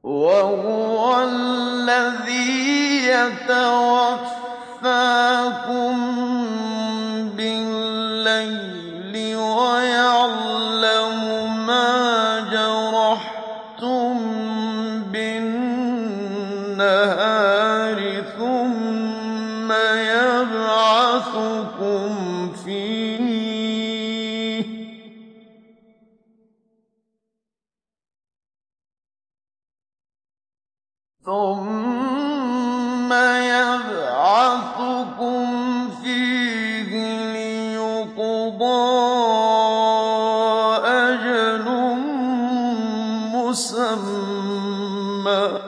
وَهُوَ الَّذِي يَتَوَفَّاكُم بِاللَّيْلِ وَيَعْلَمُ مَا جَرَحْتُم بِالنَّهَارِ ثُمَّ يَبْعَثُكُمْ فِيهِ لِيُقْضَىٰ أَجَلٌ مُّسَمًّى ۖ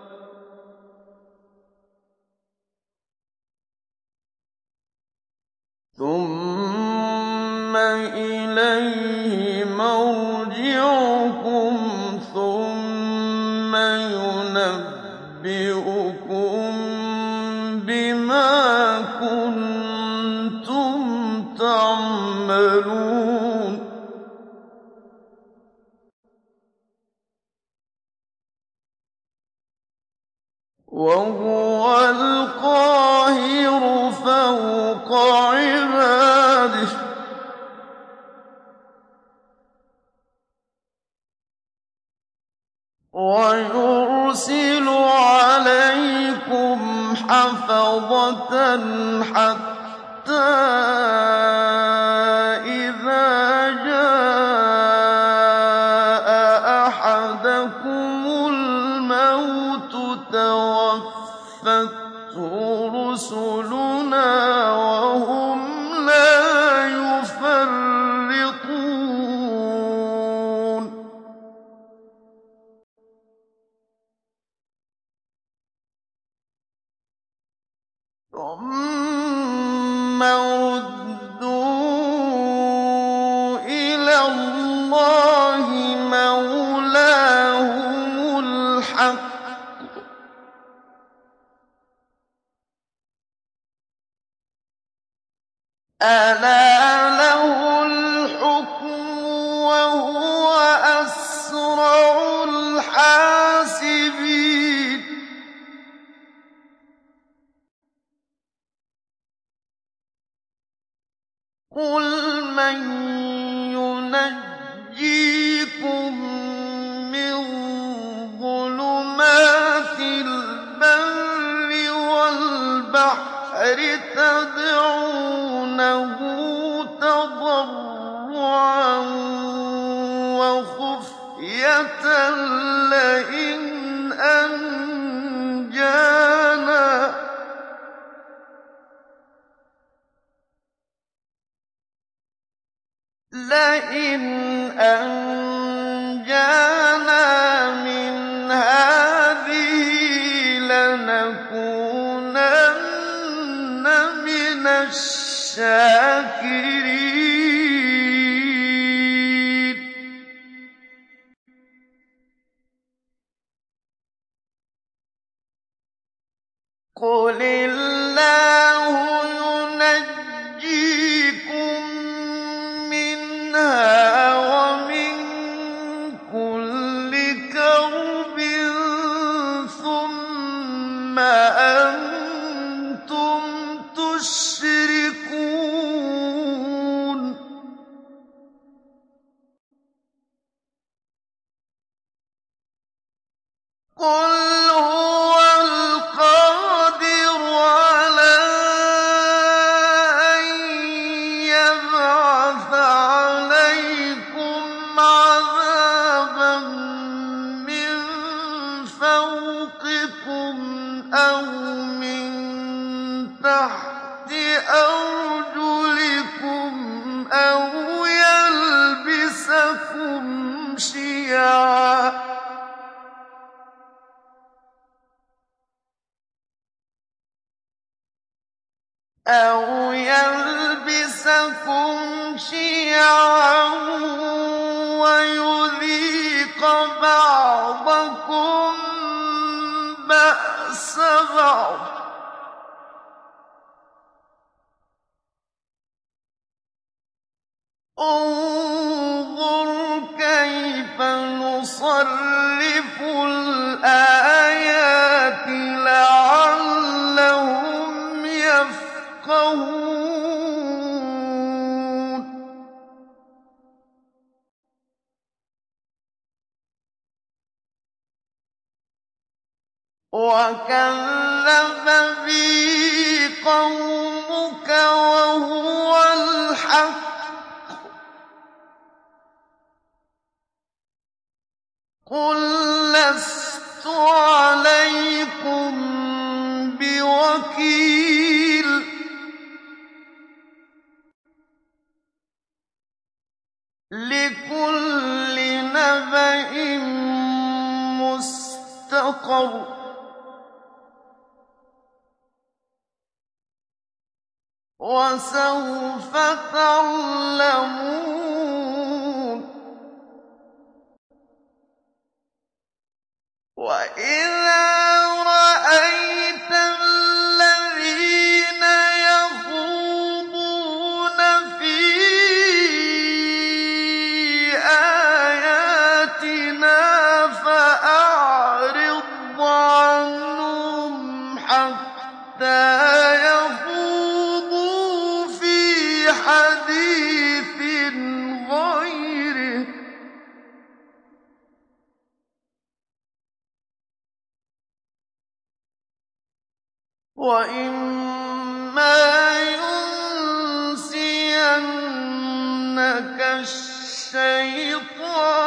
ثُمَّ إِلَيْهِ مَرْجِعُكُمْ ثُمَّ يُنَبِّئُكُم بِمَا كُنتُمْ تَعْمَلُونَ وَهُوَ الْقَاهِرُ فَوْقَ عِبَادِهِ وَيُرْسِلُ عَلَيْكُمْ حَفَظَةً حَتَّىٰ إِذَا جَاءَ أَحَدَكُمُ الْمَوْتُ تَوَفَّتْهُ رُسُلُنَا وَهُمْ لَا يُفَرِّطُونَ ثُمَّ رُدُّوا إِلَى اللَّهِ مَوْلَاهُمُ الْحَقِّ ۖ أَلَا لَهُ الْحُكْمُ وَهُوَ أَسْرَعُ الْحَاسِبِينَ قُلْ مَن يُنَجِّيكُم مِّن ظُلُمَاتِ الْبَرِّ وَالْبَحْرِ تَدْعُونَهُ تَضَرُّعًا وَخُفْيَةً لَّئِنْ أَنجَانَا مِنْ هَٰذِهِ لَنَكُونَنَّ مِنَ الشَّاكِرِينَ قُلِ اللَّهُ يُنَجِّيكُم مِّنْهَا وَمِن كُلِّ كَرْبٍ ثُمَّ أَنتُمْ تُشْرِكُونَ قُلْ هُوَ الْقَادِرُ عَلَىٰ أَن يَبْعَثَ عَلَيْكُمْ عَذَابًا مِّن فَوْقِكُمْ أَوْ مِن تَحْتِ أَرْجُلِكُمْ أَوْ يَلْبِسَكُمْ شِيَعًا وَيُذِيقَ بَعْضَكُم بَأْسَ بَعْضٍ ۗ انظُرْ كَيْفَ نُصَرِّفُ الْآيَاتِ وَكَذَّبَ بِهِ قَوْمُكَ وَهُوَ الْحَقُّ ۚ قُل لَّسْتُ عَلَيْكُم بِوَكِيلٍ لِّكُلِّ نَبَإٍ مُّسْتَقَرٌّ ۚ وَسَوْفَ تَعْلَمُونَ وَإِذَا رَأَيْتَ الَّذِينَ يَخُوضُونَ فِي آيَاتِنَا فَأَعْرِضْ عَنْهُمْ حَتَّىٰ يَخُوضُوا فِي حَدِيثٍ غَيْرِهِ ۚ وَإِمَّا يُنسِيَنَّكَ الشَّيْطَانُ